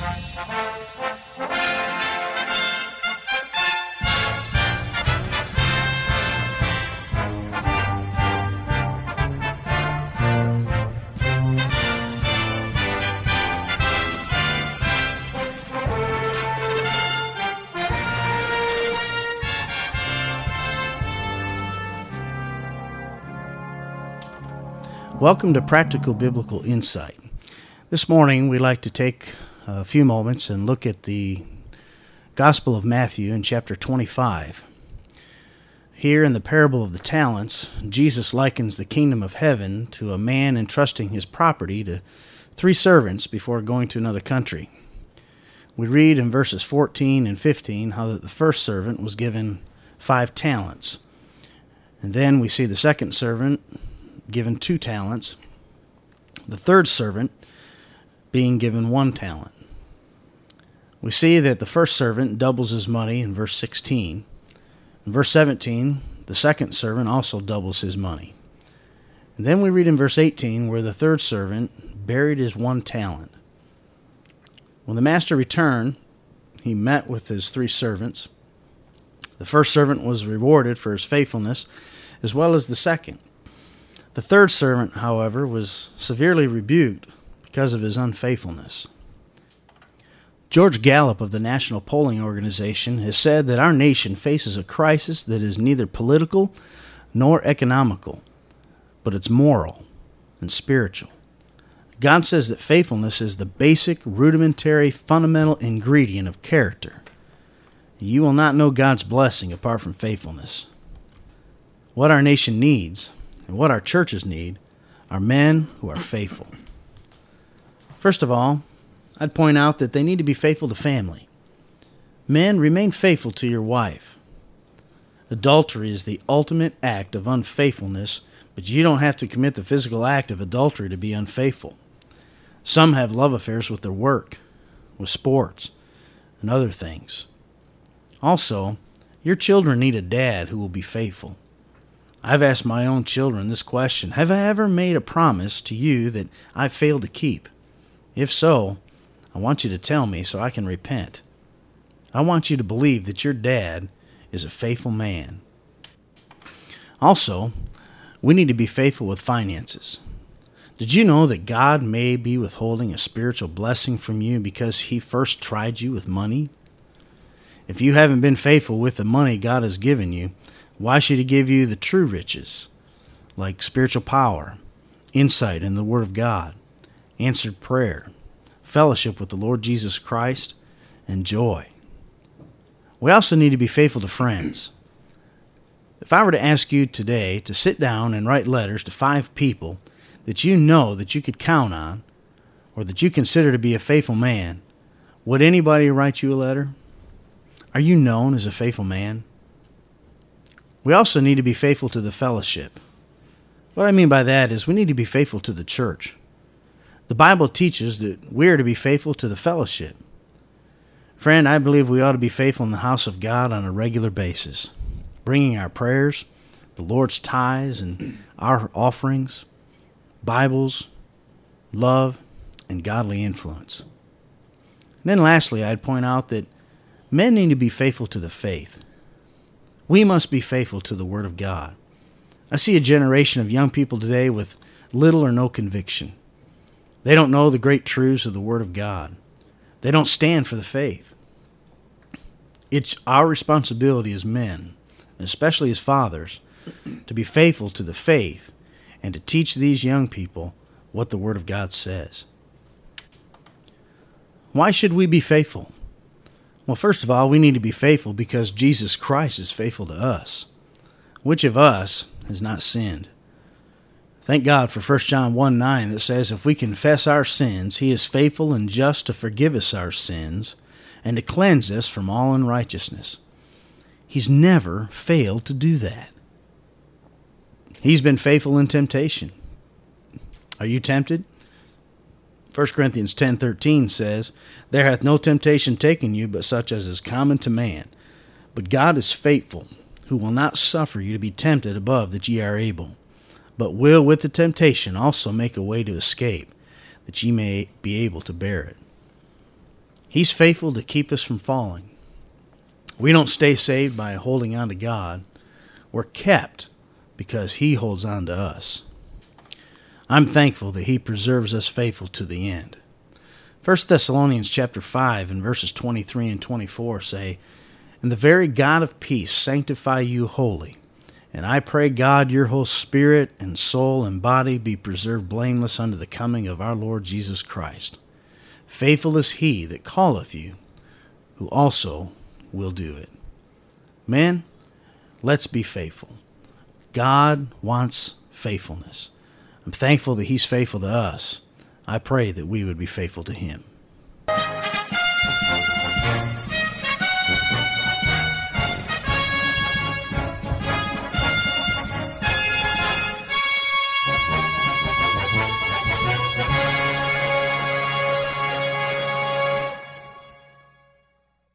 Welcome to Practical Biblical Insight. This morning we'd like to take a few moments and look at the Gospel of Matthew in chapter 25. Here in the parable of the talents, Jesus likens the kingdom of heaven to a man entrusting his property to 3 servants before going to another country. We read in verses 14 and 15 how that the first servant was given 5 talents. And then we see the second servant given 2 talents, the third servant being given 1 talent. We see that the first servant doubles his money in verse 16. In verse 17, the second servant also doubles his money. And then we read in verse 18 where the third servant buried his 1 talent. When the master returned, he met with his 3 servants. The first servant was rewarded for his faithfulness, as well as the second. The third servant, however, was severely rebuked because of his unfaithfulness. George Gallup of the National Polling Organization has said that our nation faces a crisis that is neither political nor economical, but it's moral and spiritual. God says that faithfulness is the basic, rudimentary, fundamental ingredient of character. You will not know God's blessing apart from faithfulness. What our nation needs, and what our churches need, are men who are faithful. First of all, I'd point out that they need to be faithful to family. Men, remain faithful to your wife. Adultery is the ultimate act of unfaithfulness, but you don't have to commit the physical act of adultery to be unfaithful. Some have love affairs with their work, with sports, and other things. Also, your children need a dad who will be faithful. I've asked my own children this question: have I ever made a promise to you that I failed to keep? If so, I want you to tell me so I can repent. I want you to believe that your dad is a faithful man. Also, we need to be faithful with finances. Did you know that God may be withholding a spiritual blessing from you because He first tried you with money? If you haven't been faithful with the money God has given you, why should He give you the true riches, like spiritual power, insight in the Word of God, answered prayer, fellowship with the Lord Jesus Christ, and joy? We also need to be faithful to friends. If I were to ask you today to sit down and write letters to 5 people that you know that you could count on, or that you consider to be a faithful man, would anybody write you a letter? Are you known as a faithful man? We also need to be faithful to the fellowship. What I mean by that is we need to be faithful to the church. The Bible teaches that we are to be faithful to the fellowship. Friend, I believe we ought to be faithful in the house of God on a regular basis, bringing our prayers, the Lord's tithes, and our offerings, Bibles, love, and godly influence. And then lastly, I'd point out that men need to be faithful to the faith. We must be faithful to the Word of God. I see a generation of young people today with little or no conviction. They don't know the great truths of the Word of God. They don't stand for the faith. It's our responsibility as men, especially as fathers, to be faithful to the faith and to teach these young people what the Word of God says. Why should we be faithful? Well, first of all, we need to be faithful because Jesus Christ is faithful to us. Which of us has not sinned? Thank God for 1 John 1:9 that says, if we confess our sins, He is faithful and just to forgive us our sins and to cleanse us from all unrighteousness. He's never failed to do that. He's been faithful in temptation. Are you tempted? 1 Corinthians 10:13 says, there hath no temptation taken you but such as is common to man. But God is faithful, who will not suffer you to be tempted above that ye are able, but will with the temptation also make a way to escape, that ye may be able to bear it. He's faithful to keep us from falling. We don't stay saved by holding on to God. We're kept because He holds on to us. I'm thankful that He preserves us faithful to the end. 1 Thessalonians chapter 5 and verses 23 and 24 say, "And the very God of peace sanctify you wholly. And I pray God your whole spirit and soul and body be preserved blameless unto the coming of our Lord Jesus Christ. Faithful is He that calleth you, who also will do it." Men, let's be faithful. God wants faithfulness. I'm thankful that He's faithful to us. I pray that we would be faithful to Him.